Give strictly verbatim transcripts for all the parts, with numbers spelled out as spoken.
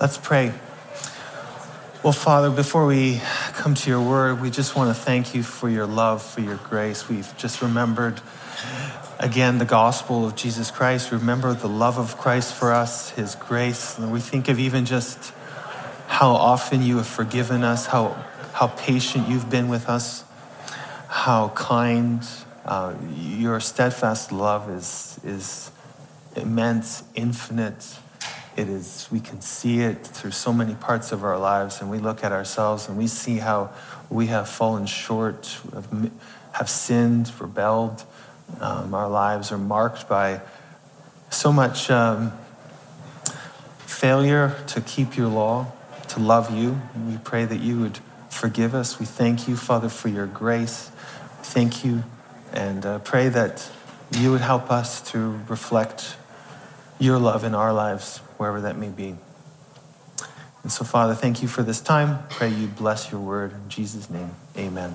Let's pray. Well, Father, before we come to your word, we just want to thank you for your love, for your grace. We've just remembered, again, the gospel of Jesus Christ. Remember the love of Christ for us, his grace. And we think of even just how often you have forgiven us, how, how patient you've been with us, how kind. Uh, your steadfast love is, is immense, infinite. It is, we can see it through so many parts of our lives, and we look at ourselves and we see how we have fallen short, have, have sinned, rebelled. Um, our lives are marked by so much um, failure to keep your law, to love you. And we pray that you would forgive us. We thank you, Father, for your grace. Thank you, and uh, pray that you would help us to reflect your love in our lives, wherever that may be. And so, Father, thank you for this time. Pray you bless your word. In Jesus' name, amen.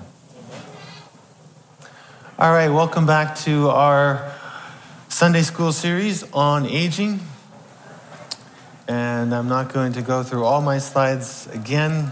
All right, welcome back to our Sunday school series on aging. And I'm not going to go through all my slides again.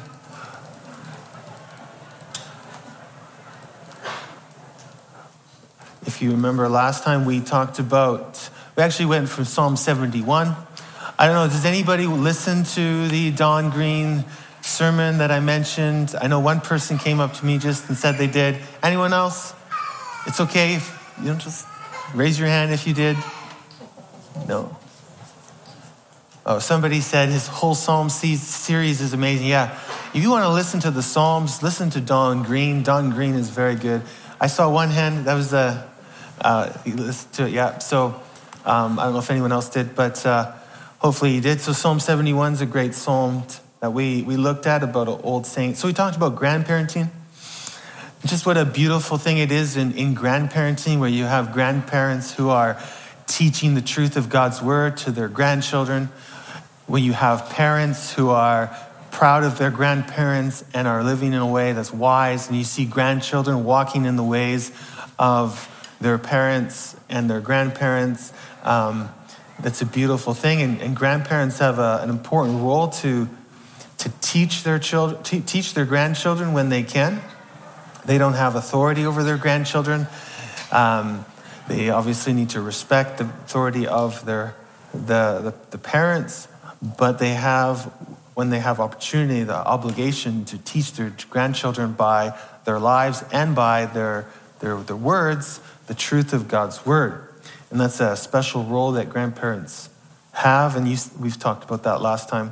If you remember last time, we talked about, we actually went from Psalm seventy-one. I don't know, does anybody listen to the Don Green sermon that I mentioned? I know one person came up to me just and said they did. Anyone else? It's okay if you don't just raise your hand if you did. No. Oh, somebody said his whole Psalm series is amazing. Yeah, if you want to listen to the Psalms, listen to Don Green. Don Green is very good. I saw one hand, that was the, uh, you listened to it, yeah. So um, I don't know if anyone else did, but uh, hopefully you did. So Psalm seventy-one is a great psalm that we, we looked at about an old saint. So we talked about grandparenting. Just what a beautiful thing it is in, in grandparenting, where you have grandparents who are teaching the truth of God's word to their grandchildren. When you have parents who are proud of their grandparents and are living in a way that's wise, and you see grandchildren walking in the ways of their parents and their grandparents, um, that's a beautiful thing. And, and grandparents have a, an important role to to teach their children, to teach their grandchildren when they can. They don't have authority over their grandchildren. Um, they obviously need to respect the authority of their the, the the parents, but they have, when they have opportunity, the obligation to teach their grandchildren by their lives and by their their their words the truth of God's word. And that's a special role that grandparents have, and you, we've talked about that last time.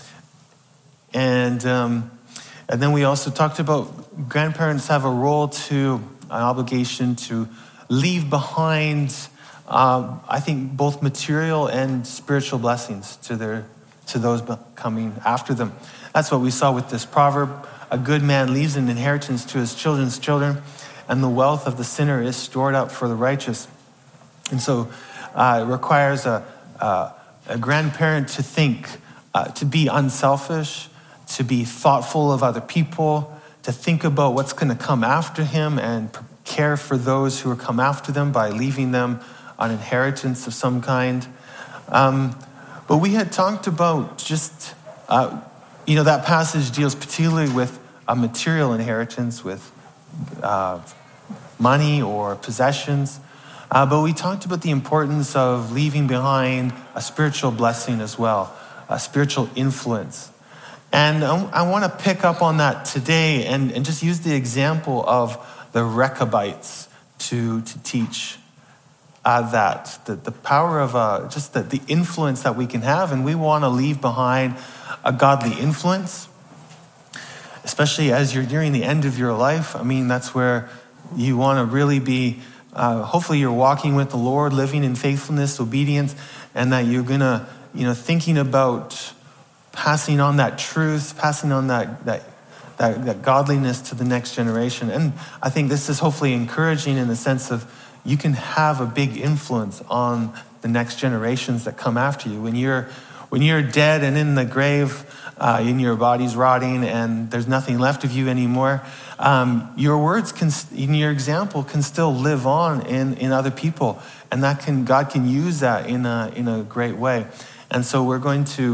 And um, and then we also talked about grandparents have a role to, an obligation to leave behind, um, I think, both material and spiritual blessings to their to those coming after them. That's what we saw with this proverb. A good man leaves an inheritance to his children's children, and the wealth of the sinner is stored up for the righteous. And so uh, it requires a, a, a grandparent to think, uh, to be unselfish, to be thoughtful of other people, to think about what's going to come after him and care for those who are come after them by leaving them an inheritance of some kind. Um, but we had talked about just, uh, you know, that passage deals particularly with a material inheritance, with uh, money or possessions. Uh, but we talked about the importance of leaving behind a spiritual blessing as well, a spiritual influence. And I, I want to pick up on that today and, and just use the example of the Rechabites to, to teach uh, that, the, the power of uh, just the, the influence that we can have. And we want to leave behind a godly influence, especially as you're nearing the end of your life. I mean, that's where you want to really be, uh, hopefully you're walking with the Lord, living in faithfulness, obedience, and that you're going to, you know, thinking about passing on that truth, passing on that, that that that godliness to the next generation. And I think this is hopefully encouraging in the sense of you can have a big influence on the next generations that come after you. When you're when you're dead and in the grave, uh, and your body's rotting and there's nothing left of you anymore, um, your words can, in your example, can still live on in, in other people, and that can God can use that in a in a great way. And so we're going to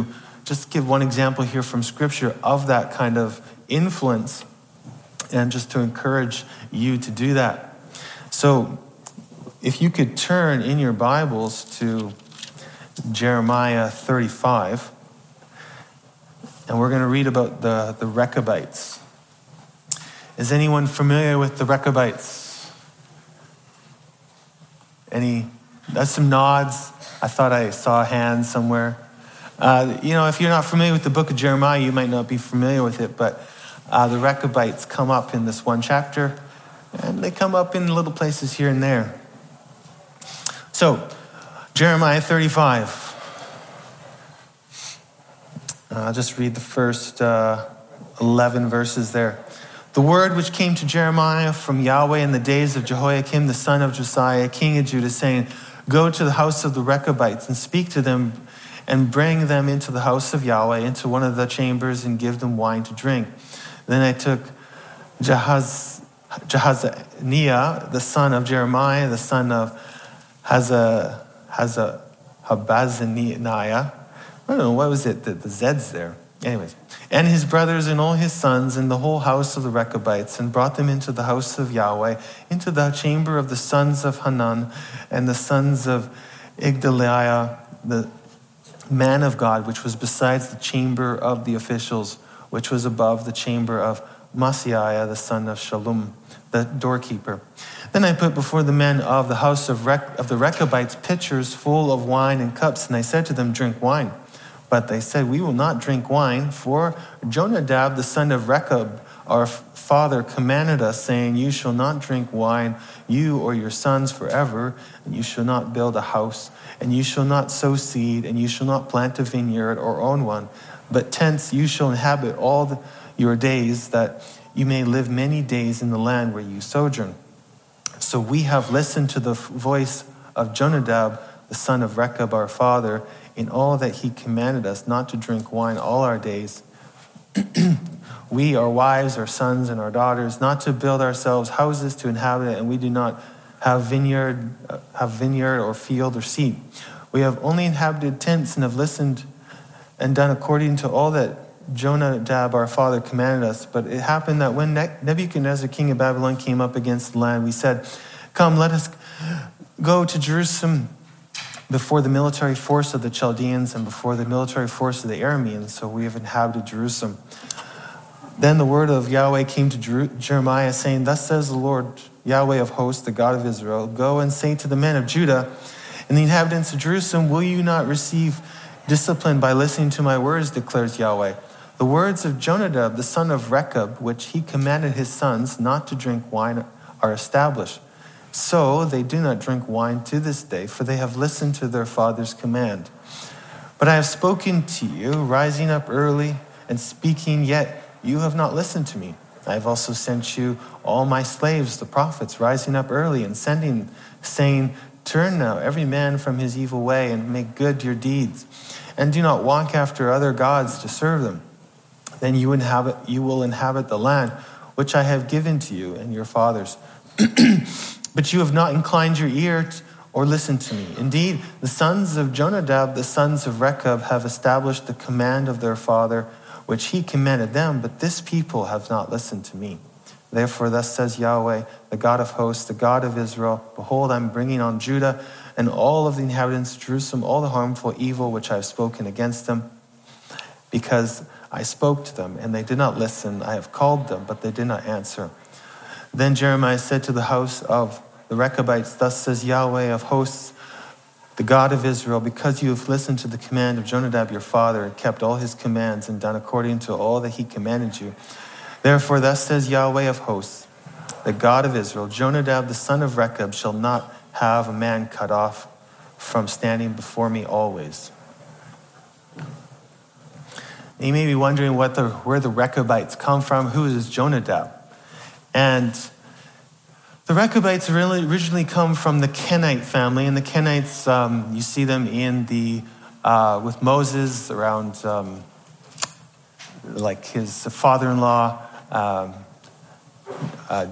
just give one example here from Scripture of that kind of influence, and just to encourage you to do that. So if you could turn in your Bibles to Jeremiah thirty-five, and we're going to read about the, the Rechabites. Is anyone familiar with the Rechabites? Any? That's some nods. I thought I saw a hand somewhere. Uh, you know, if you're not familiar with the book of Jeremiah, you might not be familiar with it, but uh, the Rechabites come up in this one chapter, and they come up in little places here and there. So, Jeremiah thirty-five. I'll just read the first uh, eleven verses there. The word which came to Jeremiah from Yahweh in the days of Jehoiakim, the son of Josiah, king of Judah, saying, go to the house of the Rechabites and speak to them and bring them into the house of Yahweh, into one of the chambers, and give them wine to drink. Then I took Jahaz, Jahazaniah, the son of Jeremiah, the son of Hazah, Hazah, Habazaniah. I don't know, what was it? The, the Z's there. Anyways. And his brothers and all his sons and the whole house of the Rechabites, and brought them into the house of Yahweh, into the chamber of the sons of Hanan and the sons of Igdaliah, the man of God, which was besides the chamber of the officials, which was above the chamber of Maaseiah, the son of Shallum, the doorkeeper. Then I put before the men of the house of, Rech- of the Rechabites pitchers full of wine and cups, and I said to them, drink wine. But they said, we will not drink wine, for Jonadab, the son of Rechab, our father, commanded us, saying, you shall not drink wine, you or your sons forever, and you shall not build a house, and you shall not sow seed, and you shall not plant a vineyard or own one, but tents you shall inhabit all the, your days, that you may live many days in the land where you sojourn. So we have listened to the voice of Jonadab, the son of Rechab, our father, in all that he commanded us, not to drink wine all our days. We, our wives, our sons, and our daughters, not to build ourselves houses to inhabit it, and we do not have vineyard, have vineyard or field or seed. We have only inhabited tents and have listened and done according to all that Jonadab, our father, commanded us. But it happened that when Nebuchadnezzar, king of Babylon, came up against the land, we said, come, let us go to Jerusalem before the military force of the Chaldeans and before the military force of the Arameans. So we have inhabited Jerusalem. Then the word of Yahweh came to Jer- Jeremiah, saying, thus says the Lord, Yahweh of hosts, the God of Israel, go and say to the men of Judah and the inhabitants of Jerusalem, will you not receive discipline by listening to my words, declares Yahweh. The words of Jonadab, the son of Rechab, which he commanded his sons not to drink wine, are established. So they do not drink wine to this day, for they have listened to their father's command. But I have spoken to you, rising up early and speaking, yet you have not listened to me. I have also sent you all my slaves, the prophets, rising up early and sending, saying, turn now every man from his evil way and make good your deeds, and do not walk after other gods to serve them. Then you inhabit, you will inhabit the land which I have given to you and your fathers. But you have not inclined your ear to, or listened to me. Indeed, the sons of Jonadab, the sons of Rechab, have established the command of their father, which he commanded them, but this people have not listened to me. Therefore, thus says Yahweh, the God of hosts, the God of Israel, behold, I'm bringing on Judah and all of the inhabitants of Jerusalem all the harmful evil which I have spoken against them, because I spoke to them, and they did not listen. I have called them, but they did not answer. Then Jeremiah said to the house of the Rechabites, thus says Yahweh of hosts, the God of Israel, because you have listened to the command of Jonadab your father, and kept all his commands, and done according to all that he commanded you. Therefore, thus says Yahweh of hosts, the God of Israel, Jonadab the son of Rechab shall not have a man cut off from standing before me always. You may be wondering what the, where the Rechabites come from. Who is Jonadab? And the Rechabites really originally come from the Kenite family, and the Kenites, um, you see them in the uh, with Moses around, um, like his father-in-law, um, uh,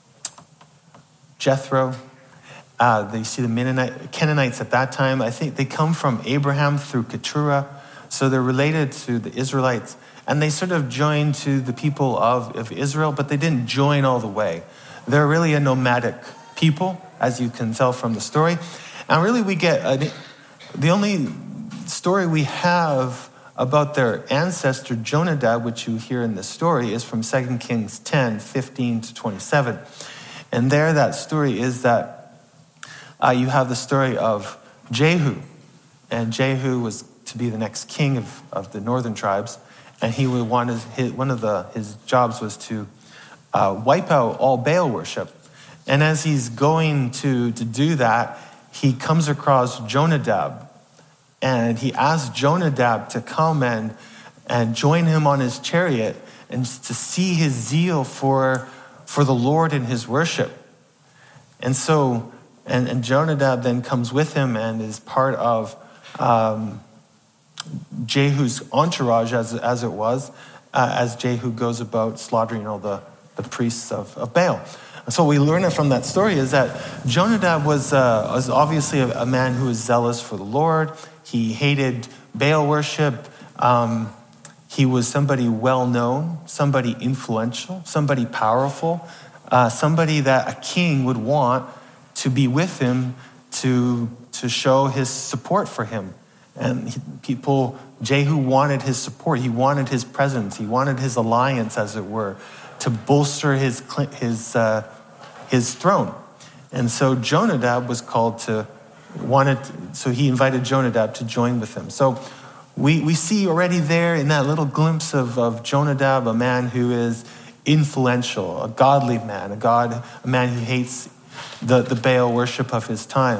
Jethro. Uh, you see the Mennonite, Canaanites at that time. I think they come from Abraham through Keturah, So they're related to the Israelites. And they sort of joined to the people of, of Israel, but they didn't join all the way. They're really a nomadic people, as you can tell from the story. And really we get, a, the only story we have about their ancestor Jonadab, which you hear in this story, is from Second Kings ten, fifteen to twenty-seven. And there that story is that uh, you have the story of Jehu. And Jehu was to be the next king of, of the northern tribes. And he would want his, one of the, his jobs was to uh, wipe out all Baal worship. And as he's going to, to do that, he comes across Jonadab. And he asked Jonadab to come and, and join him on his chariot and to see his zeal for, for the Lord in his worship. And so, and, and Jonadab then comes with him and is part of um, Jehu's entourage, as, as it was, uh, as Jehu goes about slaughtering all the, the priests of, of Baal. And so we learn it from that story is that Jonadab was, uh, was obviously a, a man who was zealous for the Lord. He hated Baal worship. Um, he was somebody well-known, somebody influential, somebody powerful, uh, somebody that a king would want to be with him to, to show his support for him. And he, people, Jehu wanted his support. He wanted his presence. He wanted his alliance, as it were, to bolster his, his, uh, his throne. And so Jonadab was called to wanted, so he invited Jonadab to join with him. So we, we see already there in that little glimpse of, of Jonadab, a man who is influential, a godly man, a God, a man who hates the, the Baal worship of his time.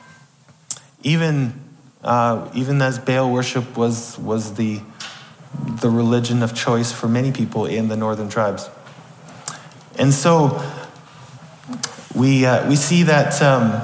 Even, uh, even as Baal worship was, was the, the religion of choice for many people in the northern tribes. And so we, uh, we see that um,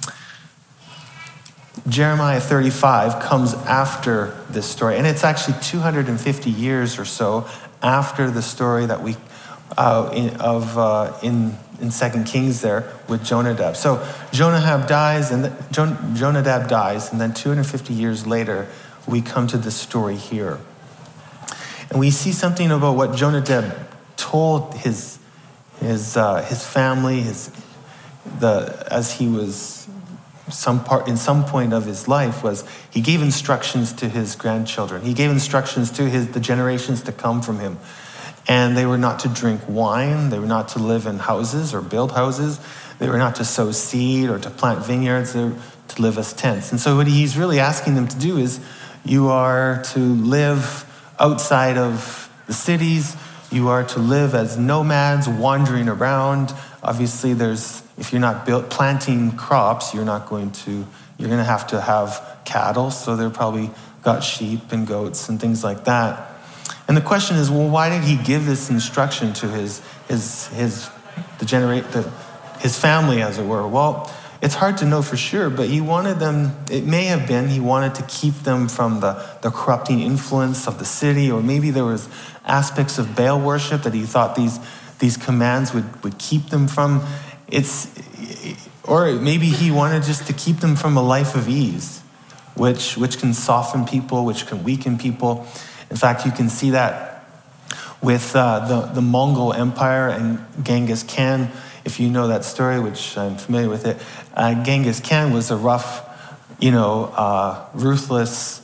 Jeremiah thirty-five comes after this story. And it's actually two hundred fifty years or so after the story that we uh, in, of uh, in in Second Kings there with Jonadab. So Jonadab dies, and the, Jon, Jonadab dies, and then two hundred fifty years later, we come to this story here, and we see something about what Jonadab told his his uh, his family, his the as he was. Some part in some point of his life was he gave instructions to his grandchildren. He gave instructions to his the generations to come from him. And they were not to drink wine. They were not to live in houses or build houses. They were not to sow seed or to plant vineyards. They were to live as tents. And so what he's really asking them to do is you are to live outside of the cities. You are to live as nomads wandering around. Obviously, there's if you're not built, planting crops, you're not going to, you're going to have to have cattle. So they're probably got sheep and goats and things like that. And the question is, well, why did he give this instruction to his, his, his, the generate, the, his family, as it were? Well, it's hard to know for sure, but he wanted them, it may have been, he wanted to keep them from the, the corrupting influence of the city, or maybe there was aspects of Baal worship that he thought these, these commands would, would keep them from. It's, or maybe he wanted just to keep them from a life of ease, which which can soften people, which can weaken people. In fact, you can see that with uh, the, the Mongol Empire and Genghis Khan. If you know that story, which I'm familiar with it, uh, Genghis Khan was a rough, you know, uh, ruthless,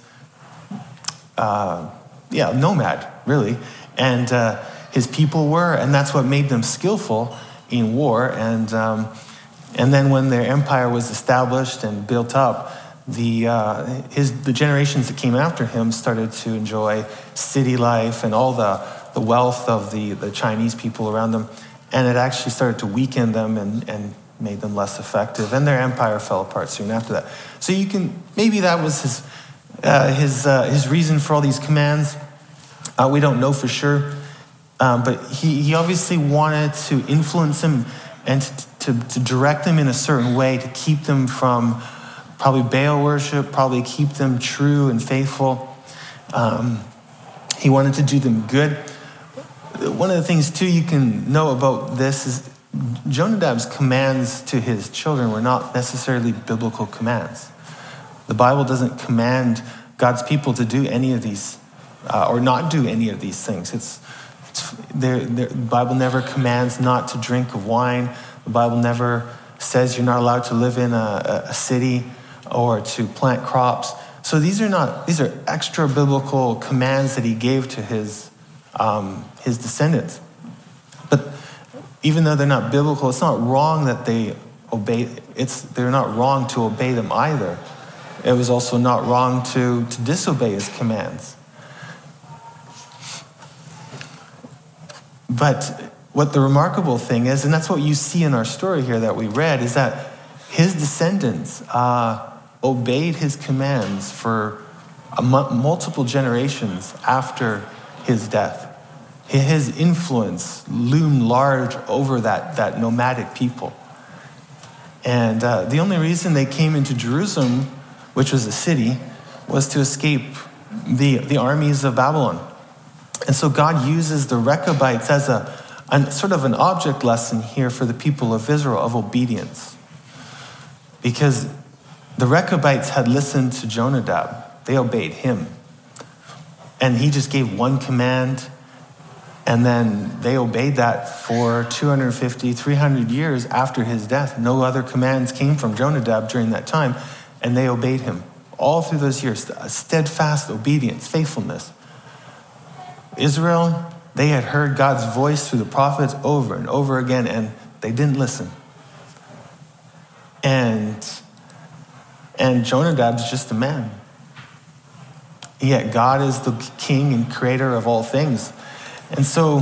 uh, yeah, nomad, really. And uh, his people were, and that's what made them skillful in war. And um, and then when their empire was established and built up, the uh, his the generations that came after him started to enjoy city life and all the, the wealth of the, the Chinese people around them. And it actually started to weaken them and, and made them less effective. And their empire fell apart soon after that. So you can, maybe that was his uh, his uh, his reason for all these commands. Uh, we don't know for sure. Um, but he, he obviously wanted to influence them and to, to, to direct them in a certain way to keep them from probably Baal worship, probably keep them true and faithful. Um, he wanted to do them good. One of the things, too, you can know about this is Jonadab's commands to his children were not necessarily biblical commands. The Bible doesn't command God's people to do any of these, uh, or not do any of these things. It's, it's they're, they're, the Bible never commands not to drink of wine. The Bible never says you're not allowed to live in a, a city or to plant crops. So these are not, these are extra biblical commands that he gave to his, um, his descendants. But even though they're not biblical, it's not wrong that they obey. It's, they're not wrong to obey them either. It was also not wrong to, to disobey his commands. But what the remarkable thing is, and that's what you see in our story here that we read, is that his descendants uh, obeyed his commands for a m- multiple generations after his death. His influence loomed large over that, that nomadic people. And uh, the only reason they came into Jerusalem, which was a city, was to escape the, the armies of Babylon. And so God uses the Rechabites as a, a sort of an object lesson here for the people of Israel of obedience. Because the Rechabites had listened to Jonadab. They obeyed him. And he just gave one command, and then they obeyed that for two hundred fifty, three hundred years after his death. No other commands came from Jonadab during that time, and they obeyed him all through those years. Steadfast obedience, faithfulness. Israel, they had heard God's voice through the prophets over and over again, and they didn't listen. And, and Jonadab's just a man. Yet God is the king and creator of all things. And so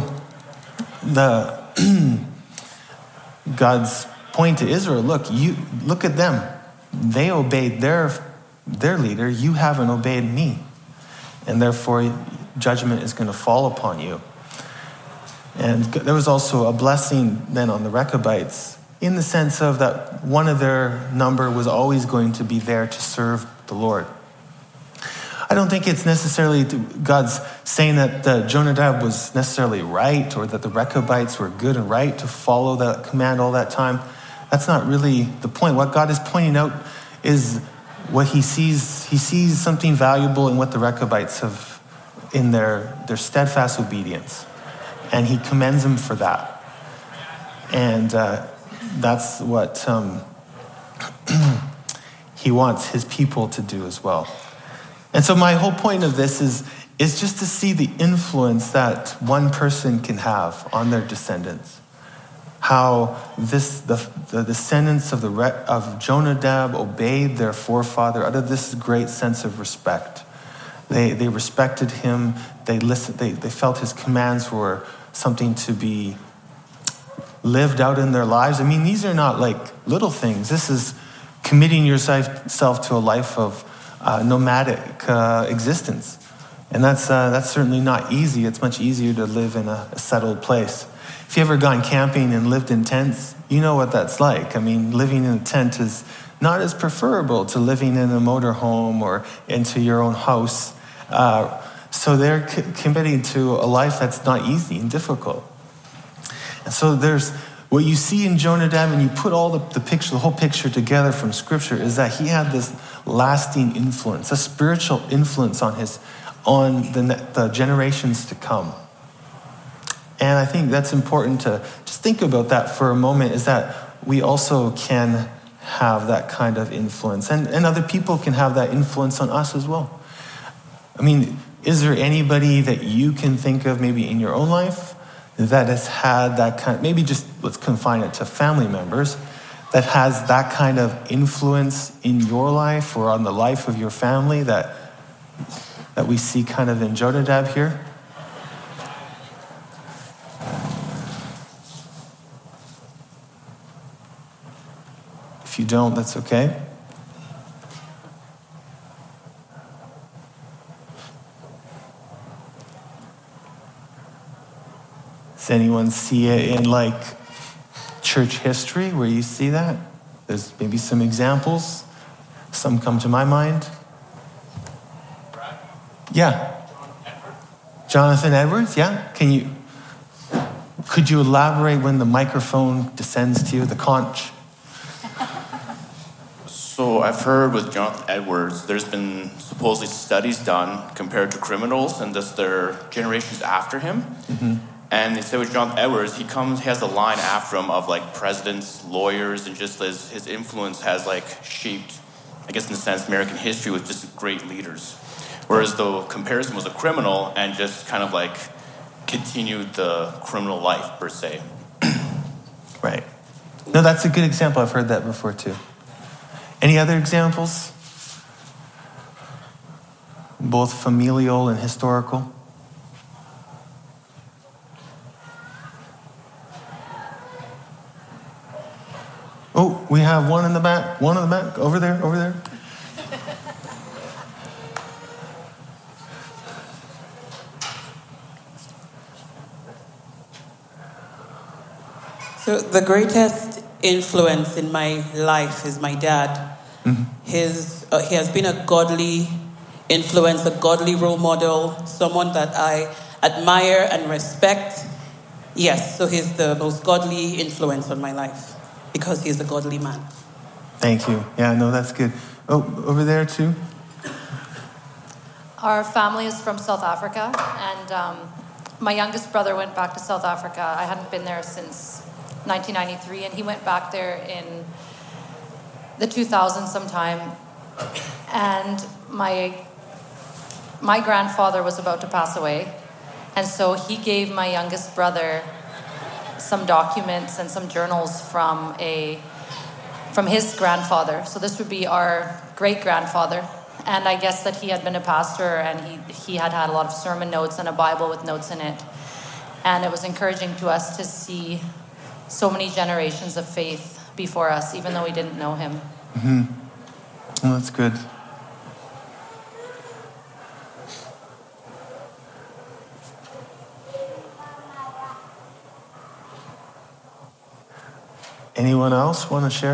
the God's point to Israel, look, you look at them. They obeyed their, their leader. You haven't obeyed me. And therefore, judgment is going to fall upon you. And there was also a blessing then on the Rechabites in the sense of that one of their number was always going to be there to serve the Lord. I don't think it's necessarily God's saying that uh, Jonadab was necessarily right or that the Rechabites were good and right to follow that command all that time. That's not really the point. What God is pointing out is what he sees. He sees something valuable in what the Rechabites have in their, their steadfast obedience. And he commends them for that. And uh, that's what um, he wants his people to do as well. And so my whole point of this is, is just to see the influence that one person can have on their descendants. How this the, the descendants of the of Jonadab obeyed their forefather out of this great sense of respect. They they respected him. They listened. They, they felt his commands were something to be lived out in their lives. I mean, these are not like little things. This is committing yourself to a life of uh, nomadic uh, existence. And that's uh, that's certainly not easy. It's much easier to live in a, a settled place. If you've ever gone camping and lived in tents, you know what that's like. I mean, living in a tent is not as preferable to living in a motorhome or into your own house. Uh, so they're c- committing to a life that's not easy and difficult. And so there's what you see in Jonadab, and you put all the, the picture, the whole picture together from Scripture, is that he had this lasting influence, a spiritual influence on his, on the, the generations to come. And I think that's important to just think about that for a moment, is that we also can have that kind of influence. And, and other people can have that influence on us as well. I mean, is there anybody that you can think of maybe in your own life that has had that kind, maybe just let's confine it to family members, that has that kind of influence in your life or on the life of your family that, that we see kind of in Jonadab here? If you don't, that's okay. Does anyone see it in like church history where you see that? There's maybe some examples. Some come to my mind. Yeah. Jonathan Edwards, yeah. Can you, could you elaborate when the microphone descends to you, the conch? So So I've heard with Jonathan Edwards, there's been supposedly studies done compared to criminals and just their generations after him. Mm-hmm. And they say with Jonathan Edwards, he comes, he has a line after him of like presidents, lawyers, and just his, his influence has like shaped, I guess in a sense, American history with just great leaders. Whereas the comparison was a criminal and just kind of like continued the criminal life per se. Right. No, that's a good example. I've heard that before too. Any other examples? Both familial and historical? Oh, we have one in the back. One in the back. Over there, over there. So the greatest influence in my life is my dad. Mm-hmm. His, uh, he has been a godly influence, a godly role model, someone that I admire and respect. Yes, so he's the most godly influence on my life because he's a godly man. Thank you. Yeah, no, that's good. Oh, over there too. Our family is from South Africa, and um, my youngest brother went back to South Africa. I hadn't been there since nineteen ninety-three, and he went back there in the two thousands sometime. And my my grandfather was about to pass away, and so he gave my youngest brother some documents and some journals from a from his grandfather. So this would be our great grandfather. And I guess that he had been a pastor, and he he had had a lot of sermon notes and a Bible with notes in it. And it was encouraging to us to see so many generations of faith before us, even though we didn't know him. Mm-hmm. Well, that's good. Anyone else want to share?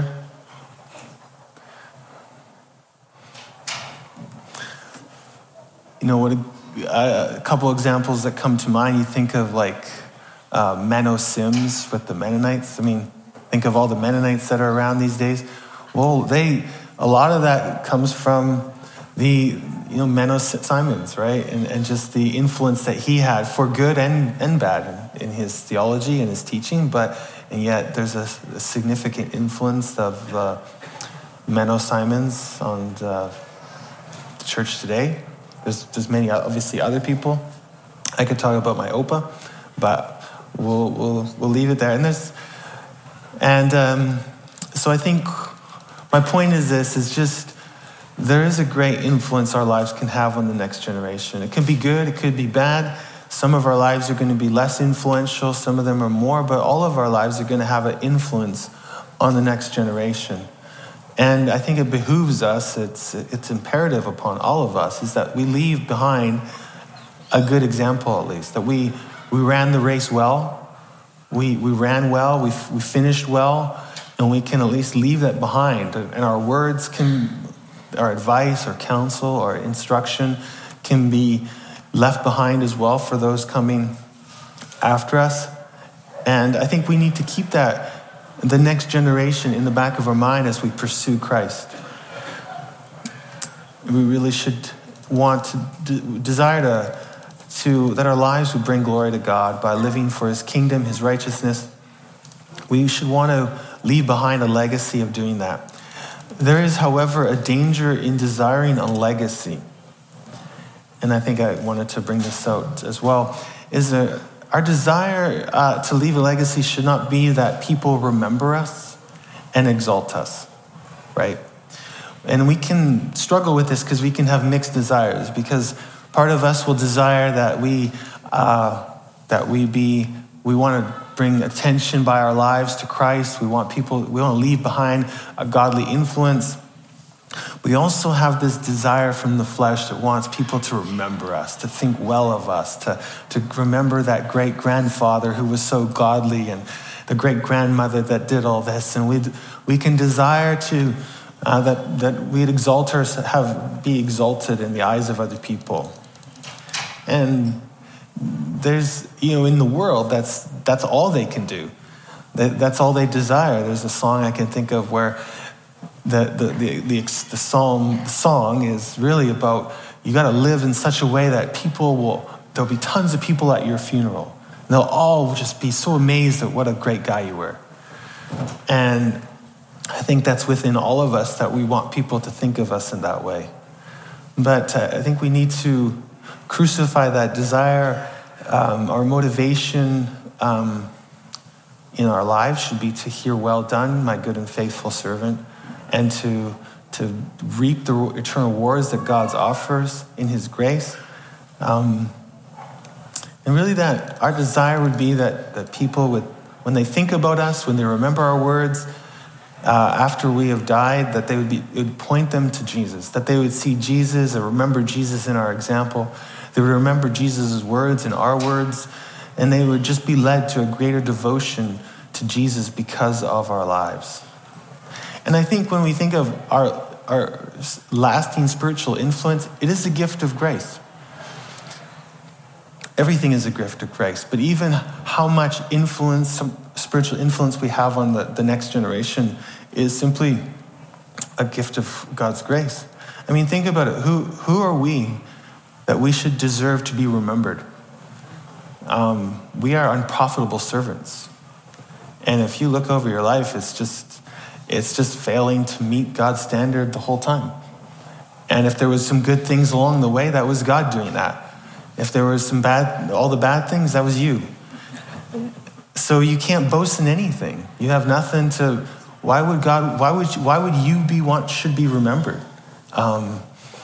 You know, what a, a couple examples that come to mind. You think of like uh, Menno Sims with the Mennonites. I mean, think of all the Mennonites that are around these days. Well, they a lot of that comes from the you know Menno Simons, right? And and just the influence that he had for good and and bad in, in his theology and his teaching. But and yet there's a, a significant influence of uh, Menno Simons on the church today. There's, there's many, obviously, other people. I could talk about my Opa, but we'll we'll we'll leave it there. And there's, and um, so I think my point is this: is just there is a great influence our lives can have on the next generation. It can be good, it could be bad. Some of our lives are going to be less influential. Some of them are more, but all of our lives are going to have an influence on the next generation. And I think it behooves us, it's it's imperative upon all of us, is that we leave behind a good example at least, that we we ran the race well, we we ran well, we we finished well, and we can at least leave that behind. And our words can, our advice, our counsel, our instruction can be left behind as well for those coming after us. And I think we need to keep that the next generation in the back of our mind as we pursue Christ. We really should want to de- desire to, to that our lives would bring glory to God by living for his kingdom, his righteousness. We should want to leave behind a legacy of doing that. There is, however, a danger in desiring a legacy. And I think I wanted to bring this out as well, is a Our desire uh, to leave a legacy should not be that people remember us and exalt us, right? And we can struggle with this because we can have mixed desires, because part of us will desire that we uh, that we be we want to bring attention by our lives to Christ. We want people we want to leave behind a godly influence. We also have this desire from the flesh that wants people to remember us, to think well of us, to, to remember that great grandfather who was so godly and the great grandmother that did all this. And we we can desire to uh, that that we'd exalt her, have be exalted in the eyes of other people. And there's you know in the world that's that's all they can do. That, that's all they desire. There's a song I can think of where the, the, the, the, the psalm the song is really about, you got to live in such a way that people will, there'll be tons of people at your funeral. And they'll all just be so amazed at what a great guy you were. And I think that's within all of us, that we want people to think of us in that way. But uh, I think we need to crucify that desire. Um, our motivation um, in our lives should be to hear, well done, my good and faithful servant, and to, to reap the eternal rewards that God offers in his grace. Um, and really that our desire would be that, that people would, when they think about us, when they remember our words, Uh, after we have died, that they would be, it would point them to Jesus, that they would see Jesus and remember Jesus in our example. They would remember Jesus' words and our words, and they would just be led to a greater devotion to Jesus because of our lives. And I think when we think of our, our lasting spiritual influence, it is a gift of grace. Everything is a gift of grace, but even how much influence, some spiritual influence we have on the, the next generation is simply a gift of God's grace. I mean, think about it. Who, who are we that we should deserve to be remembered? Um, we are unprofitable servants. And if you look over your life, it's just, it's just failing to meet God's standard the whole time. And if there was some good things along the way, that was God doing that. If there was some bad, all the bad things, that was you. So you can't boast in anything. You have nothing to, why would God, why would you, why would you be what should be remembered? Um,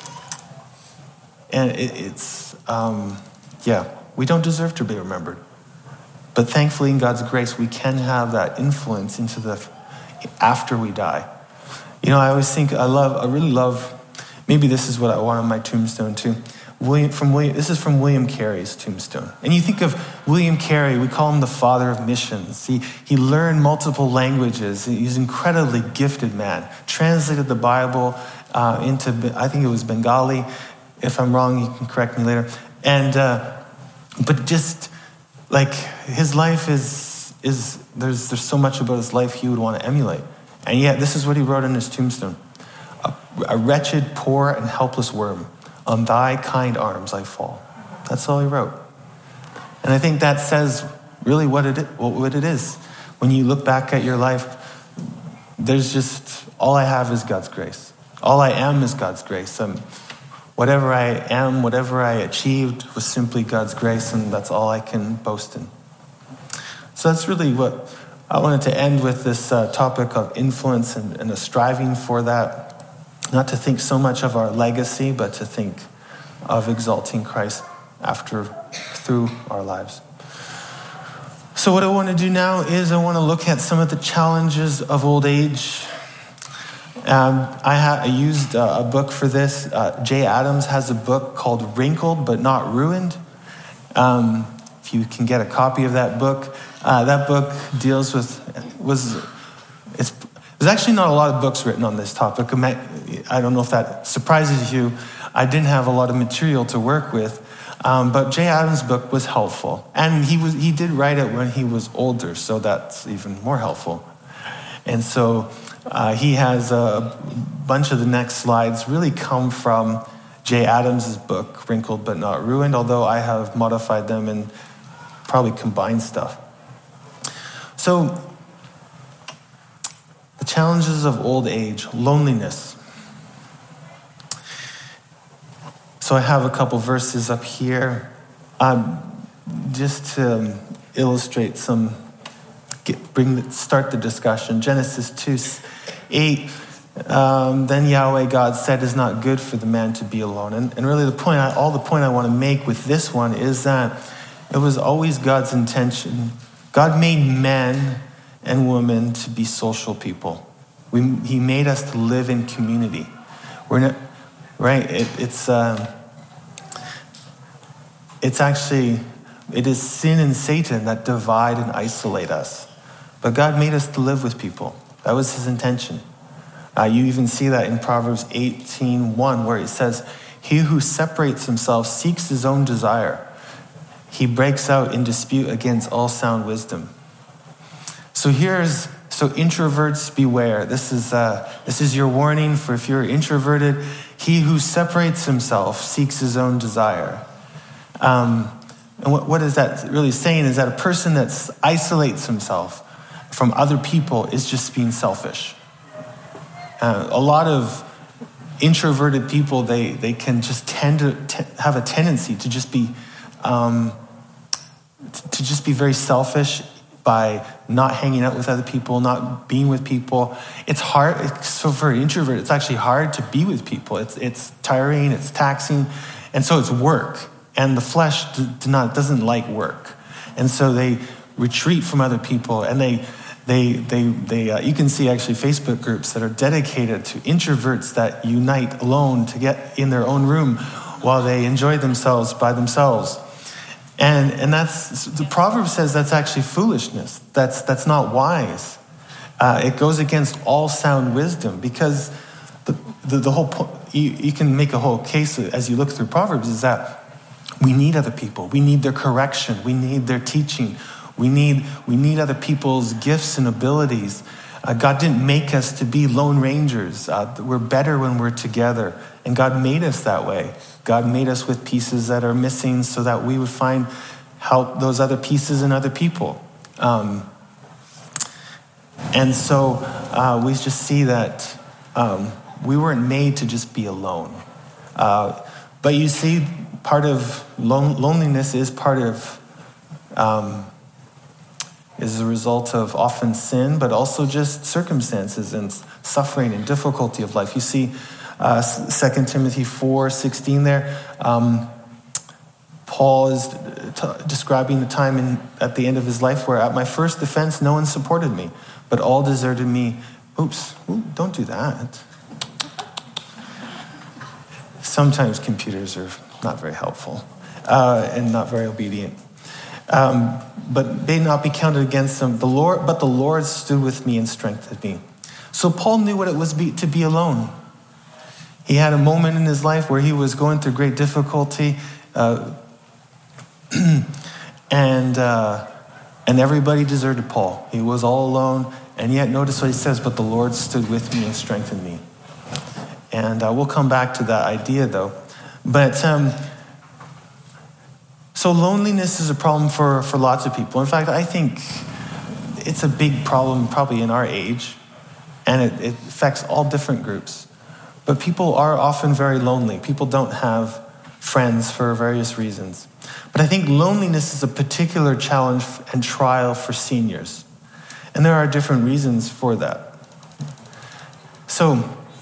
and it, it's, um, yeah, we don't deserve to be remembered. But thankfully in God's grace, we can have that influence into the, after we die. You know, I always think, I love, I really love, maybe this is what I want on my tombstone too. William, from William, this is from William Carey's tombstone. And you think of William Carey, we call him the father of missions. He, he learned multiple languages. He's an incredibly gifted man. Translated the Bible uh, into, I think it was Bengali. If I'm wrong, you can correct me later. And, uh, but just like his life is, is there's, there's so much about his life he would want to emulate. And yet this is what he wrote on his tombstone. A, a wretched, poor, and helpless worm. On thy kind arms I fall. That's all he wrote. And I think that says really what it, what it is. When you look back at your life, there's just, all I have is God's grace. All I am is God's grace. Um, whatever I am, whatever I achieved was simply God's grace, and that's all I can boast in. So that's really what I wanted to end with, this uh, topic of influence and, and a striving for that. Not to think so much of our legacy, but to think of exalting Christ after, through our lives. So what I want to do now is I want to look at some of the challenges of old age. Um, I, ha- I used uh, a book for this. Uh, Jay Adams has a book called Wrinkled But Not Ruined. Um, if you can get a copy of that book. Uh, that book deals with, was, it's, there's actually not a lot of books written on this topic. I don't know if that surprises you. I didn't have a lot of material to work with, um, but Jay Adams' book was helpful. And he was he did write it when he was older, so that's even more helpful. And so uh, he has a bunch of the next slides really come from Jay Adams' book, Wrinkled But Not Ruined, although I have modified them and probably combined stuff. So, the challenges of old age, loneliness. So I have a couple verses up here, um, just to illustrate some, get, bring the, start the discussion. Genesis two eight. Um, then Yahweh God said, "It's not good for the man to be alone." And, and really, the point, I, all the point I want to make with this one is that it was always God's intention. God made men and women to be social people. We, he made us to live in community. We're not, right? It, it's um, it's actually, it is sin and Satan that divide and isolate us. But God made us to live with people. That was his intention. Uh, you even see that in Proverbs eighteen one, where it says, "He who separates himself seeks his own desire. He breaks out in dispute against all sound wisdom." So here's So introverts, beware. This is, uh, this is your warning for if you're introverted. He who separates himself seeks his own desire. Um, and what, what is that really saying is that a person that isolates himself from other people is just being selfish. Uh, a lot of introverted people, they, they can just tend to t- have a tendency to just be um, t- to just be very selfish by not hanging out with other people, not being with people. It's hard. It's, so for an introvert, it's actually hard to be with people. It's it's tiring. It's taxing, and so it's work. And the flesh do, do not doesn't like work, and so they retreat from other people, and they. They, they, they. Uh, you can see actually Facebook groups that are dedicated to introverts that unite alone to get in their own room while they enjoy themselves by themselves. And and that's, the proverb says that's actually foolishness. That's that's not wise. Uh, it goes against all sound wisdom because the the, the whole point, you, you can make a whole case as you look through Proverbs is that we need other people. We need their correction. We need their teaching. We need we need other people's gifts and abilities. Uh, God didn't make us to be lone rangers. Uh, we're better when we're together. And God made us that way. God made us with pieces that are missing so that we would find help those other pieces in other people. Um, and so uh, we just see that um, we weren't made to just be alone. Uh, but you see, part of lon- loneliness is part of... Um, is a result of often sin, but also just circumstances and suffering and difficulty of life. You see uh, Second Timothy four sixteen there. Um, Paul is t- describing the time in, at the end of his life where at my first defense, no one supported me, but all deserted me. Oops, ooh, don't do that. Sometimes computers are not very helpful uh, and not very obedient. Um, but may not be counted against them. The Lord, but the Lord stood with me and strengthened me. So Paul knew what it was be, to be alone. He had a moment in his life where he was going through great difficulty, uh, and uh, and everybody deserted Paul. He was all alone, and yet notice what he says: "But the Lord stood with me and strengthened me." And uh, we'll come back to that idea, though. But. Um, So loneliness is a problem for, for lots of people. In fact, I think it's a big problem probably in our age, and it, it affects all different groups. But people are often very lonely. People don't have friends for various reasons. But I think loneliness is a particular challenge and trial for seniors. And there are different reasons for that. So,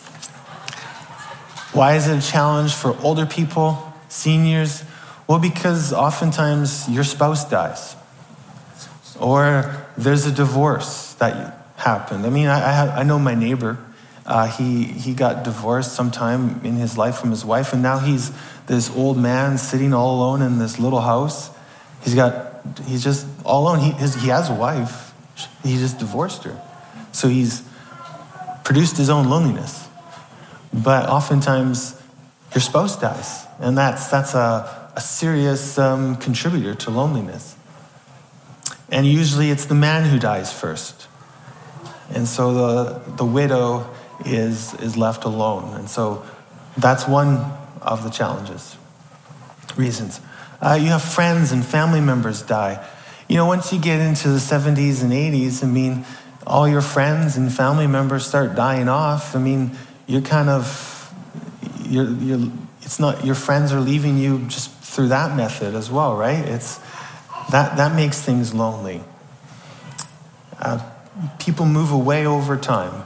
why is it a challenge for older people, seniors? Well, because oftentimes your spouse dies, or there's a divorce that happened. I mean, I I, have, I know my neighbor. Uh, he he got divorced sometime in his life from his wife, and now he's this old man sitting all alone in this little house. He's got he's just all alone. He his, he has a wife. He just divorced her, so he's produced his own loneliness. But oftentimes, your spouse dies, and that's that's a a serious um, contributor to loneliness. And usually it's the man who dies first. And so the the widow is is left alone. And so that's one of the challenges, reasons. Uh, you have friends and family members die. You know, once you get into the seventies and eighties, I mean, all your friends and family members start dying off. I mean, you're kind of, you're, you're it's not, your friends are leaving you just through that method as well, right? It's that that makes things lonely. Uh, people move away over time,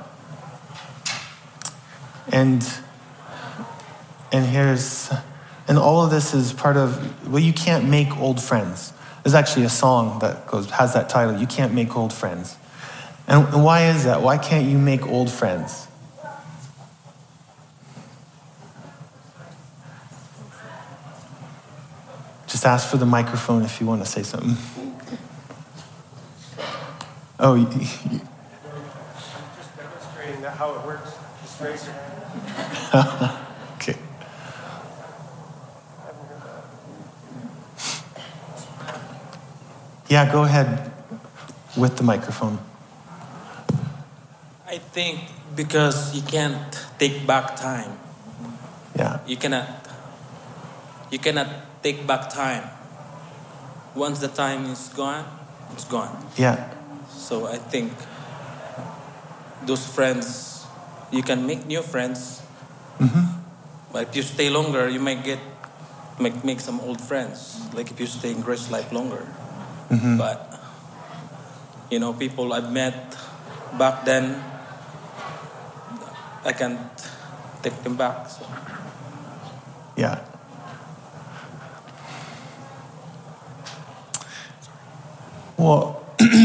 and and here's and all of this is part of. Well, you can't make old friends. There's actually a song that goes has that title. You can't make old friends, and, and why is that? Why can't you make old friends? Just ask for the microphone if you want to say something. Oh, you, you. I'm just demonstrating that how it works. Just raise your hand. Okay. Yeah, go ahead with the microphone. I think because you can't take back time. Yeah. You cannot. You cannot take back time. Once the time is gone, it's gone. Yeah. So I think those friends, you can make new friends. Mm-hmm. But if you stay longer, you might get make make some old friends. Like if you stay in Grace Life longer. Mm-hmm. But you know, people I've met back then, I can't take them back. So. Yeah. Well,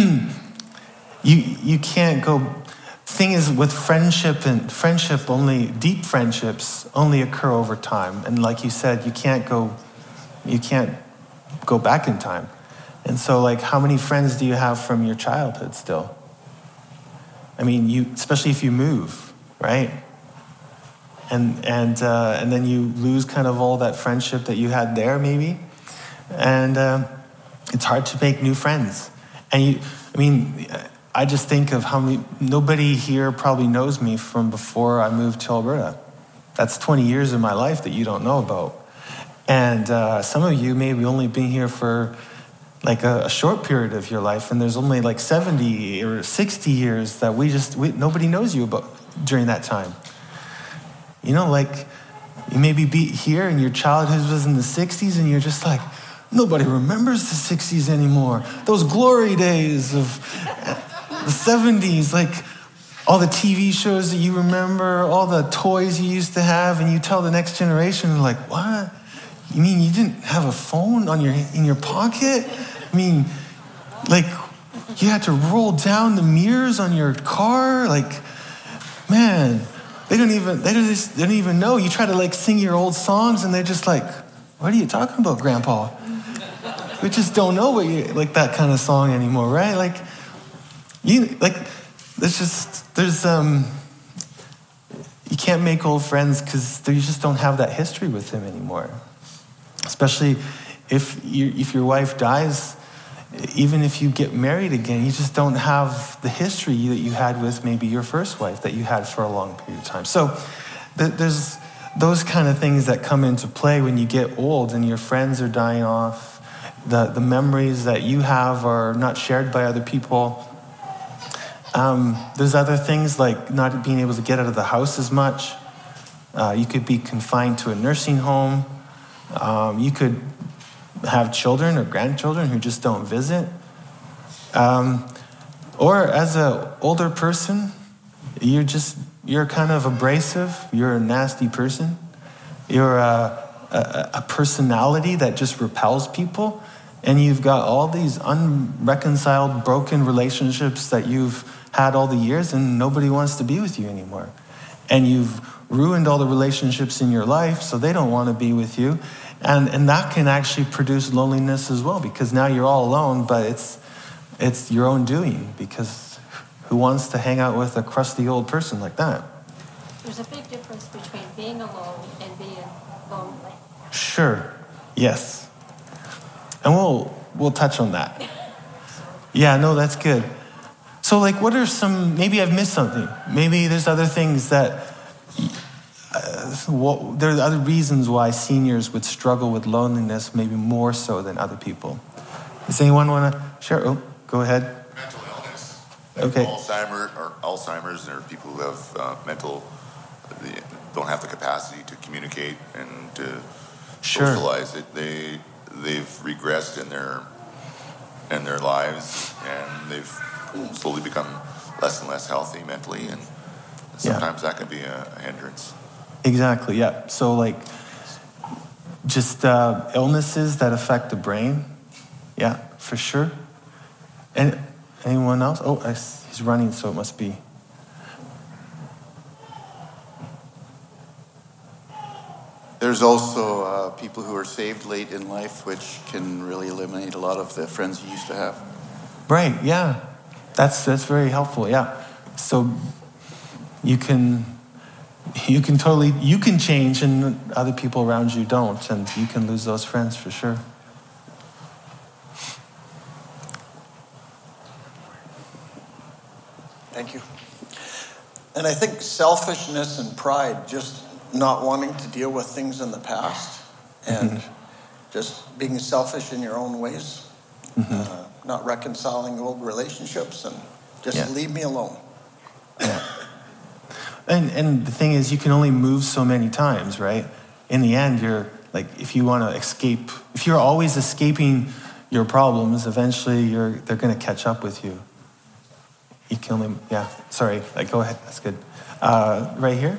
you you can't go. Thing is, with friendship and friendship, only deep friendships only occur over time, and like you said, you can't go, you can't go back in time. And so, like, how many friends do you have from your childhood still? I mean, you, especially if you move, right? And and uh, and then you lose kind of all that friendship that you had there, maybe, and uh, it's hard to make new friends. And you, I mean, I just think of how many. Nobody here probably knows me from before I moved to Alberta. That's twenty years of my life that you don't know about. And uh, some of you maybe only been here for like a, a short period of your life, and there's only like seventy or sixty years that we just we, nobody knows you about during that time. You know, like, you maybe be here and your childhood was in the sixties and you're just like, nobody remembers the sixties anymore. Those glory days of the seventies, like all the T V shows that you remember, all the toys you used to have, and you tell the next generation, like, what? You mean you didn't have a phone on your in your pocket? I mean, like, you had to roll down the mirrors on your car? Like, man... They don't even they don't, just, they don't even know. You try to like sing your old songs and they're just like, what are you talking about, Grandpa? We just don't know what you like that kind of song anymore, right? Like you like there's just there's um you can't make old friends because you just don't have that history with him anymore. Especially if you if your wife dies. Even if you get married again, you just don't have the history that you had with maybe your first wife that you had for a long period of time. So th- there's those kind of things that come into play when you get old and your friends are dying off. The, the memories that you have are not shared by other people. Um, there's other things like not being able to get out of the house as much. Uh, you could be confined to a nursing home. Um, you could have children or grandchildren who just don't visit. Um, or as an older person, you're just, you're kind of abrasive. You're a nasty person. You're a, a, a personality that just repels people. And you've got all these unreconciled, broken relationships that you've had all the years and nobody wants to be with you anymore. And you've ruined all the relationships in your life, so they don't want to be with you. And and that can actually produce loneliness as well, because now you're all alone, but it's it's your own doing, because who wants to hang out with a crusty old person like that? There's a big difference between being alone and being lonely. Sure. Yes. And we'll we'll touch on that. Yeah, no, that's good. So like, what are some, maybe I've missed something. Maybe there's other things that, uh, what, there are other reasons why seniors would struggle with loneliness, maybe more so than other people. Does anyone want to share? Oh, go ahead. Mental illness. Okay. Alzheimer or Alzheimer's, or people who have uh, mental, they don't have the capacity to communicate and to Sure. socialize it. They they've regressed in their in their lives, and they've slowly become less and less healthy mentally, and sometimes yeah. that can be a, a hindrance. Exactly. Yeah. So like, just uh, illnesses that affect the brain. Yeah, for sure. And anyone else? Oh, I, he's running, so it must be. There's also uh, people who are saved late in life, which can really eliminate a lot of the friends you used to have. Right, yeah. That's that's very helpful, yeah. So you can you can totally you can change and other people around you don't, and you can lose those friends for sure. Thank you. And I think selfishness and pride, just not wanting to deal with things in the past and mm-hmm. just being selfish in your own ways, mm-hmm. uh, not reconciling old relationships, and just yeah. leave me alone. Yeah. And and the thing is, you can only move so many times, right? In the end, you're like, if you want to escape, if you're always escaping your problems, eventually you're they're going to catch up with you. You can only, yeah, sorry, like, go ahead, that's good. Uh, right here?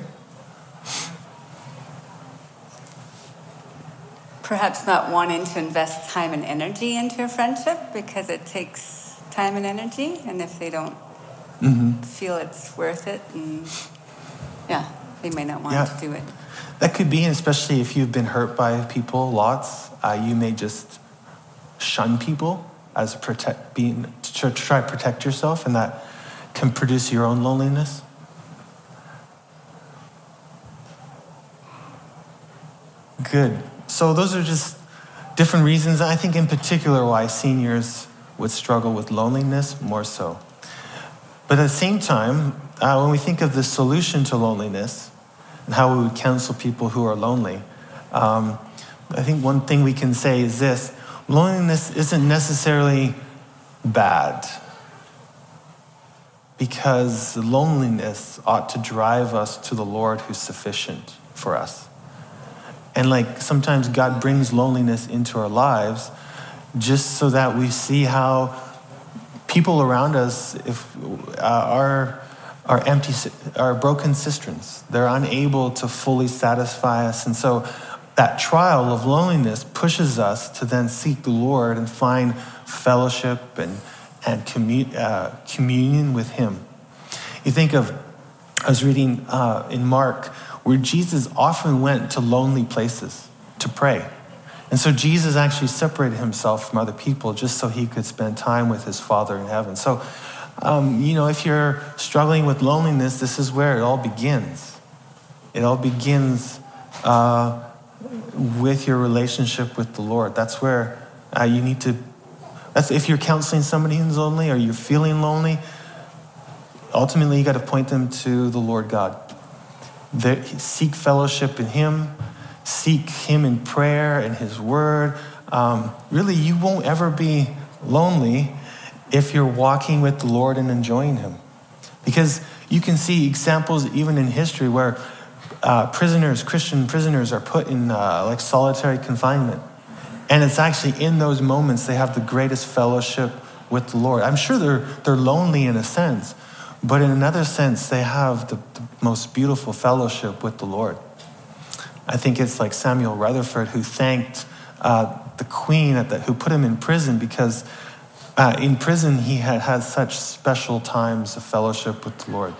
Perhaps not wanting to invest time and energy into a friendship because it takes time and energy, and if they don't mm-hmm. feel it's worth it, and yeah, they may not want yeah. to do it. That could be, especially if you've been hurt by people lots, uh, you may just shun people as a protect, being to try to protect yourself, and that can produce your own loneliness. Good. So those are just different reasons, I think in particular, why seniors would struggle with loneliness more so. But at the same time, uh, when we think of the solution to loneliness and how we would counsel people who are lonely, um, I think one thing we can say is this: loneliness isn't necessarily bad, because loneliness ought to drive us to the Lord who's sufficient for us. And like sometimes God brings loneliness into our lives just so that we see how people around us if uh, are are empty, are broken cisterns. They're unable to fully satisfy us. And so that trial of loneliness pushes us to then seek the Lord and find fellowship and and commun- uh, communion with him. You think of, I was reading uh, in Mark, where Jesus often went to lonely places to pray. And so Jesus actually separated himself from other people just so he could spend time with his Father in heaven. So, um, you know, if you're struggling with loneliness, this is where it all begins. It all begins uh, with your relationship with the Lord. That's where uh, you need to That's if you're counseling somebody who's lonely or you're feeling lonely, ultimately you got to point them to the Lord God. There, seek fellowship in him, seek him in prayer and his word. Um, really, you won't ever be lonely if you're walking with the Lord and enjoying him. Because you can see examples even in history where uh, prisoners, Christian prisoners, are put in uh, like solitary confinement. And it's actually in those moments they have the greatest fellowship with the Lord. I'm sure they're they're lonely in a sense, but in another sense, they have the, the most beautiful fellowship with the Lord. I think it's like Samuel Rutherford who thanked uh, the queen at the, who put him in prison because uh, in prison he had had such special times of fellowship with the Lord.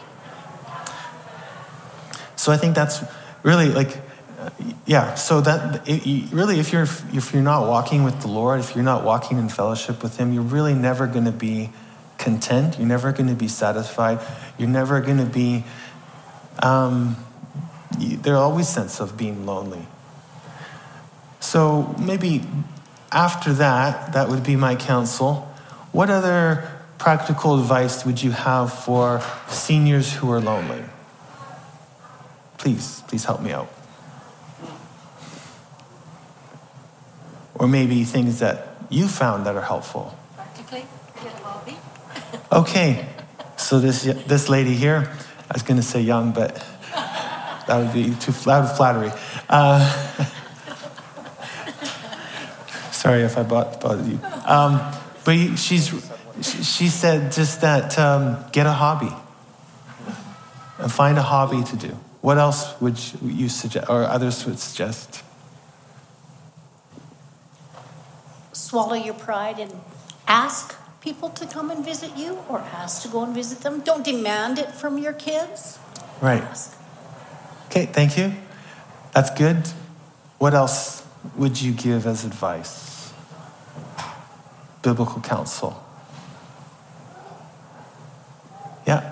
So I think that's really like, uh, yeah, so that it, you, really if you're if you're not walking with the Lord, if you're not walking in fellowship with him, you're really never going to be content. You're never going to be satisfied. You're never going to be, um, you, there's always a sense of being lonely. So maybe after that, that would be my counsel. What other practical advice would you have for seniors who are lonely? Please, please help me out. Or maybe things that you found that are helpful. Practically, get a hobby. Okay, so this this lady here, I was going to say young, but that would be too loud flattery. Uh, sorry if I bothered you. Um, but she's she said just that um, get a hobby and find a hobby to do. What else would you suggest, or others would suggest? Swallow your pride and ask people to come and visit you, or ask to go and visit them. Don't demand it from your kids. Right. Ask. Okay, thank you. That's good. What else would you give as advice? Biblical counsel. Yeah.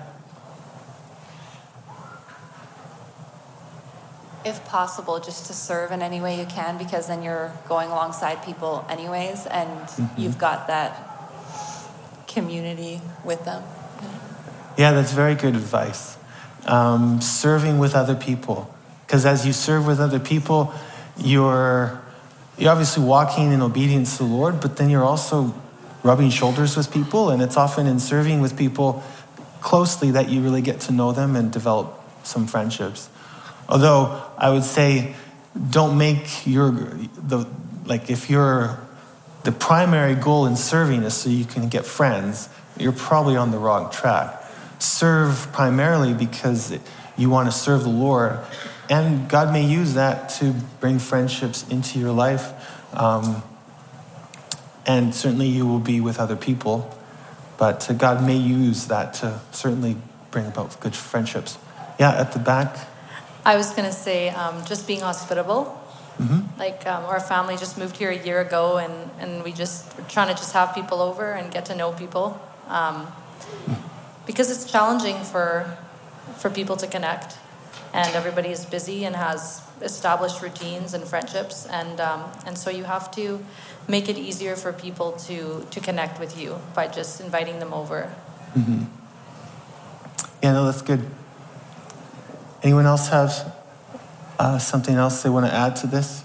If possible, just to serve in any way you can, because then you're going alongside people anyways, and mm-hmm. you've got that community with them. Yeah, that's very good advice. um, serving with other people. Because as you serve with other people, you're, you're obviously walking in obedience to the Lord, but then you're also rubbing shoulders with people, and it's often in serving with people closely that you really get to know them and develop some friendships. Although I would say, don't make your, the like if you're, the primary goal in serving is so you can get friends, you're probably on the wrong track. Serve primarily because you want to serve the Lord, and God may use that to bring friendships into your life. Um, and certainly you will be with other people, but God may use that to certainly bring about good friendships. Yeah, at the back. I was going to say, um, just being hospitable. Mm-hmm. Like um, our family just moved here a year ago, and, and we just we're trying to just have people over and get to know people, um, because it's challenging for for people to connect, and everybody is busy and has established routines and friendships, and um, and so you have to make it easier for people to to connect with you by just inviting them over. Mm-hmm. Yeah, no, that's good. Anyone else have uh, something else they want to add to this?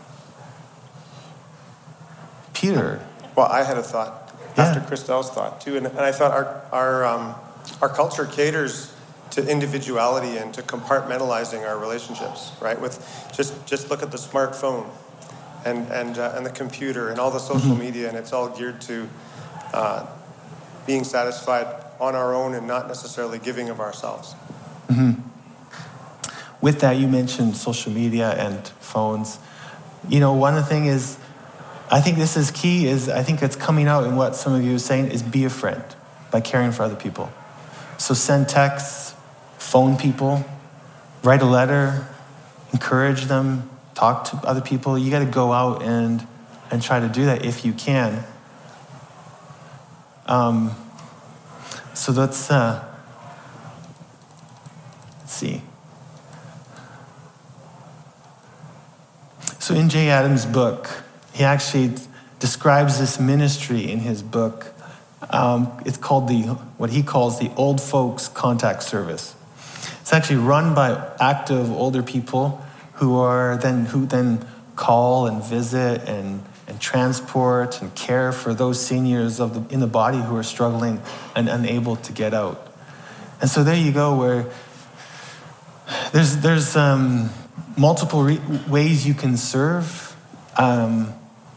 Peter. Well, I had a thought yeah. after Christelle's thought too, and, and I thought our our um, our culture caters to individuality and to compartmentalizing our relationships, right? With just just look at the smartphone and and uh, and the computer and all the social mm-hmm. media, and it's all geared to uh, being satisfied on our own and not necessarily giving of ourselves. Mm-hmm. With that, you mentioned social media and phones. You know, one thing is, I think this is key, is I think it's coming out in what some of you are saying, is be a friend by caring for other people. So send texts, phone people, write a letter, encourage them, talk to other people. You got to go out and, and try to do that if you can. Um, so let's, uh, let's see. So in Jay Adams' book, he actually describes this ministry in his book. Um, it's called the, what he calls the Old Folks Contact Service. It's actually run by active older people who are then, who then call and visit and, and transport and care for those seniors of the, in the body who are struggling and unable to get out. And so there you go, where there's, there's, um, multiple re- ways you can serve, um,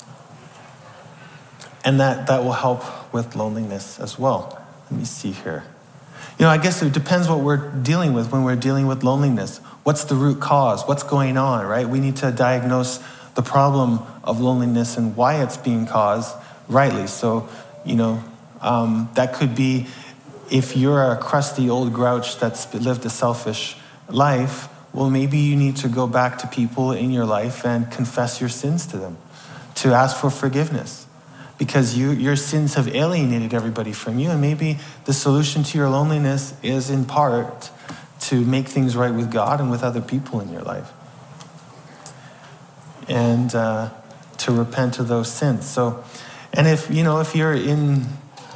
and that, that will help with loneliness as well. Let me see here. You know, I guess it depends what we're dealing with when we're dealing with loneliness. What's the root cause? What's going on, right? We need to diagnose the problem of loneliness and why it's being caused rightly. So, you know, um, that could be if you're a crusty old grouch that's lived a selfish life, well, maybe you need to go back to people in your life and confess your sins to them, to ask for forgiveness, because you, your sins have alienated everybody from you, and maybe the solution to your loneliness is in part to make things right with God and with other people in your life, and uh, to repent of those sins. So, and if, you know, if you're in...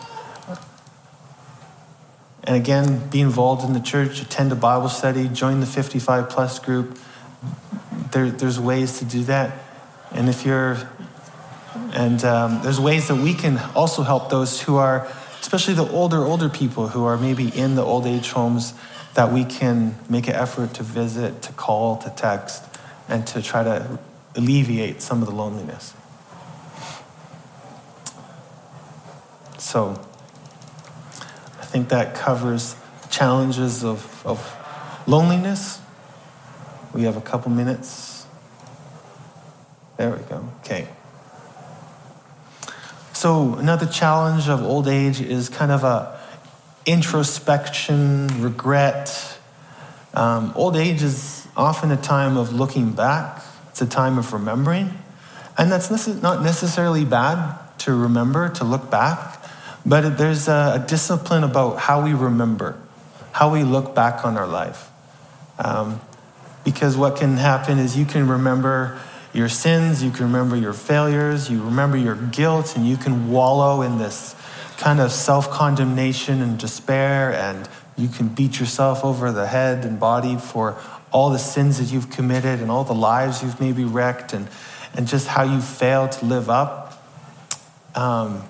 And again, be involved in the church, attend a Bible study, join the fifty-five plus group. There, there's ways to do that. And if you're, and um, there's ways that we can also help those who are, especially the older, older people who are maybe in the old age homes, that we can make an effort to visit, to call, to text, and to try to alleviate some of the loneliness. So, I think that covers challenges of, of loneliness. We have a couple minutes. There we go. Okay. So another challenge of old age is kind of a introspection, regret. Um, old age is often a time of looking back. It's a time of remembering. And that's necess- not necessarily bad to remember, to look back. But there's a discipline about how we remember, how we look back on our life. Um, because what can happen is you can remember your sins, you can remember your failures, you remember your guilt, and you can wallow in this kind of self-condemnation and despair and You can beat yourself over the head and body for all the sins that you've committed and all the lives you've maybe wrecked and, and just how you failed to live up. Um,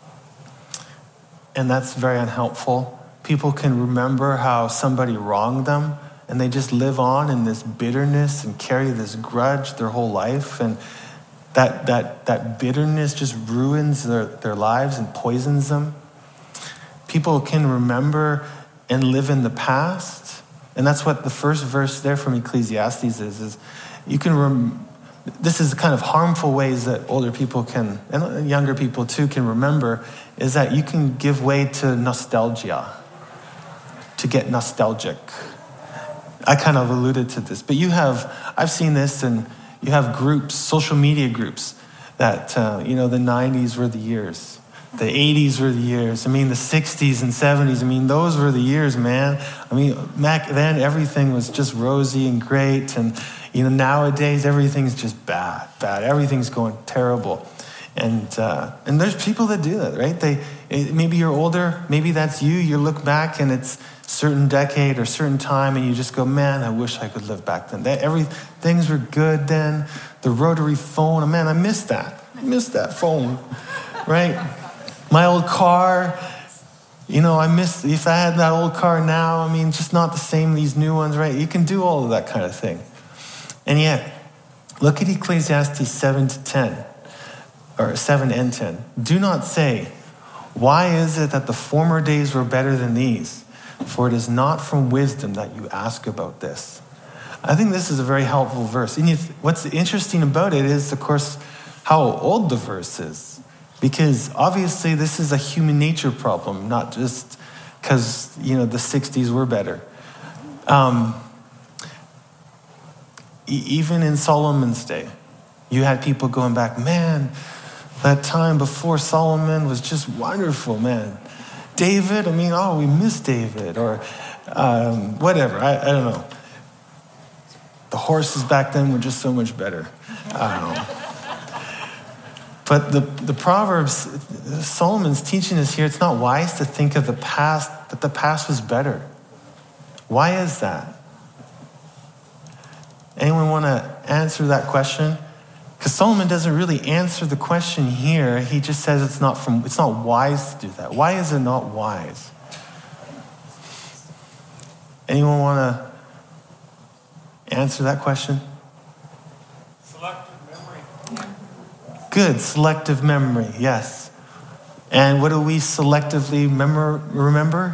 and that's very unhelpful. People can remember how somebody wronged them and they just live on in this bitterness and carry this grudge their whole life. And that that that bitterness just ruins their, their lives and poisons them. People can remember and live in the past. And that's what the first verse there from Ecclesiastes is, is you can, rem- this is the kind of harmful ways that older people can, and younger people too, can remember, is that you can give way to nostalgia, to get nostalgic. I kind of alluded to this, but you have, I've seen this, and you have groups, social media groups, that, uh, you know, the nineties were the years. The eighties were the years. I mean, the sixties and seventies, I mean, those were the years, man. I mean, back then, everything was just rosy and great. And, you know, nowadays, everything's just bad, bad. Everything's going terrible. And uh, and there's people that do that, right? They maybe you're older, maybe that's you. You look back and it's certain decade or certain time, and you just go, man, I wish I could live back then. That every things were good then. The rotary phone, man, I miss that. I miss that phone, right? My old car, you know, I miss, if I had that old car now, I mean, just not the same, these new ones, right? You can do all of that kind of thing. And yet, look at Ecclesiastes seven to ten, or seven and ten. Do not say, why is it that the former days were better than these? For it is not from wisdom that you ask about this. I think this is a very helpful verse. And what's interesting about it is, of course, how old the verse is. Because obviously this is a human nature problem, not just because, you know, the sixties were better. Um, e- even in Solomon's day, you had people going back, man, that time before Solomon was just wonderful, man. David, I mean, oh, we miss David, or um, whatever, I, I don't know. The horses back then were just so much better. I don't know. But the, the Proverbs, Solomon's teaching us here, it's not wise to think of the past, that the past was better. Why is that? Anyone want to answer that question? Because Solomon doesn't really answer the question here. He just says it's not from, it's not wise to do that. Why is it not wise? Anyone want to answer that question? Good, selective memory, yes. And what do we selectively memor- remember?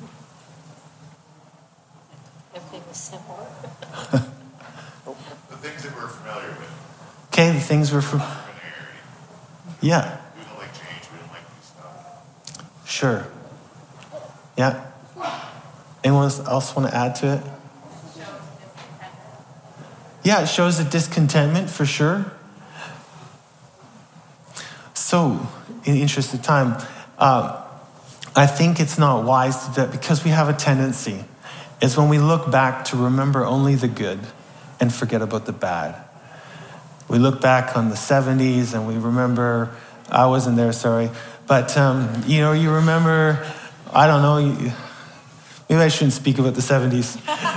Everything was simple. The things that we're familiar with. Okay, the things we're familiar with. Yeah. We don't like change, we don't like new stuff. Sure. Yeah. Anyone else want to add to it? Yeah, it shows a discontentment for sure. So, in the interest of time, uh, I think it's not wise to do that because we have a tendency. Is when we look back to remember only the good and forget about the bad. We look back on the seventies and we remember, I wasn't there, sorry, but um, you know, you remember, I don't know, you, maybe I shouldn't speak about the seventies.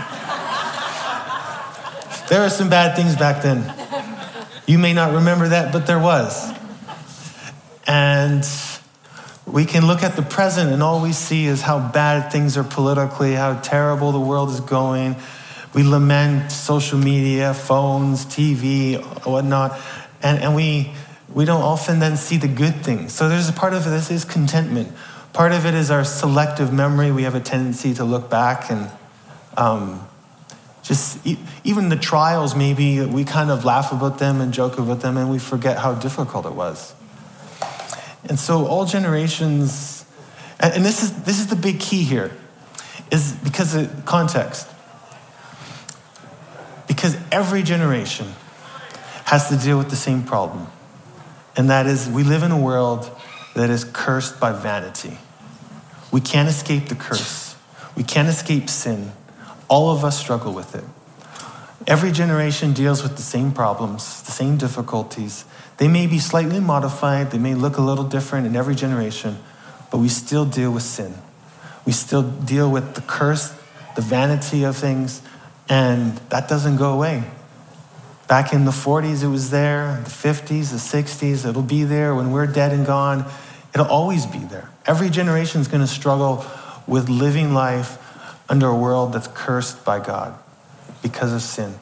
There were some bad things back then. You may not remember that, but there was. And we can look at the present and all we see is how bad things are politically, how terrible the world is going. We lament social media, phones, T V, whatnot. And, and we we don't often then see the good things. So there's a part of this is contentment. Part of it is our selective memory. We have a tendency to look back and um, just, even the trials maybe, we kind of laugh about them and joke about them and we forget how difficult it was. And so all generations, and this is this is the big key here, is because of context. Because every generation has to deal with the same problem. And that is, we live in a world that is cursed by vanity. We can't escape the curse. We can't escape sin. All of us struggle with it. Every generation deals with the same problems, the same difficulties. They may be slightly modified, they may look a little different in every generation, but we still deal with sin. We still deal with the curse, the vanity of things, and that doesn't go away. Back in the forties, it was there, the fifties, the sixties, it'll be there. When we're dead and gone, it'll always be there. Every generation is going to struggle with living life under a world that's cursed by God because of sin.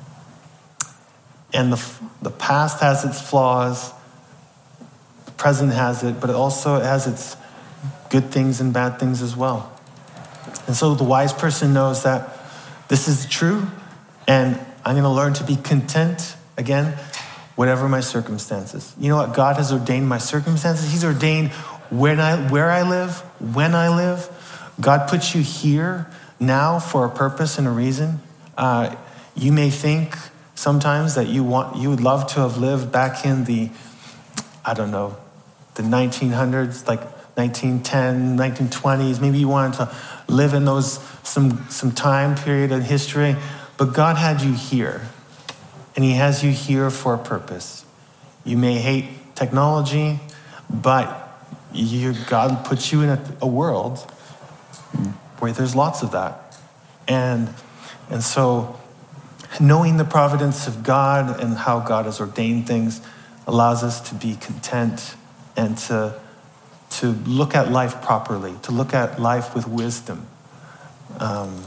And the, the past has its flaws, the present has it, but it also has its good things and bad things as well. And so the wise person knows that this is true, and I'm going to learn to be content, again, whatever my circumstances. You know what? God has ordained my circumstances. He's ordained when I, where I live, when I live. God puts you here now for a purpose and a reason. Uh, you may think sometimes that you want, you would love to have lived back in the, I don't know, the nineteen hundreds, like nineteen ten, nineteen twenties. Maybe you wanted to live in those some some time period in history, but God had you here, and He has you here for a purpose. You may hate technology, but you, God puts you in a, a world where there's lots of that, and and so knowing the providence of God and how God has ordained things allows us to be content and to to look at life properly, to look at life with wisdom. Um,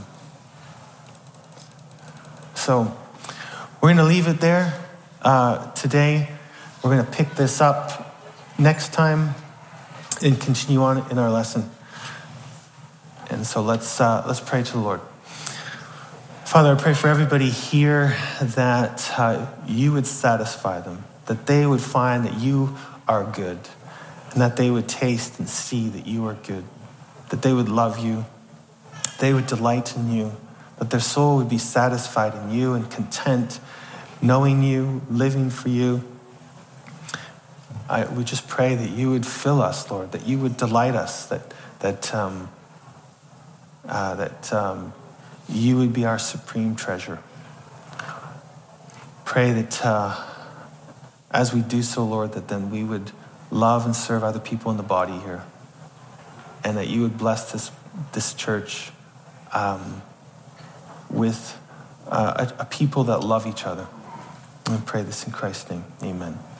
so we're going to leave it there uh, today. We're going to pick this up next time and continue on in our lesson. And so let's uh, let's pray to the Lord. Father, I pray for everybody here that uh, you would satisfy them, that they would find that you are good, and that they would taste and see that you are good, that they would love you, they would delight in you, that their soul would be satisfied in you and content, knowing you, living for you. I would just pray that you would fill us, Lord, that you would delight us, that that um, uh, that um, you would be our supreme treasure. Pray that uh, as we do so, Lord, that then we would love and serve other people in the body here, and that you would bless this this church um, with uh, a, a people that love each other. And we pray this in Christ's name. Amen.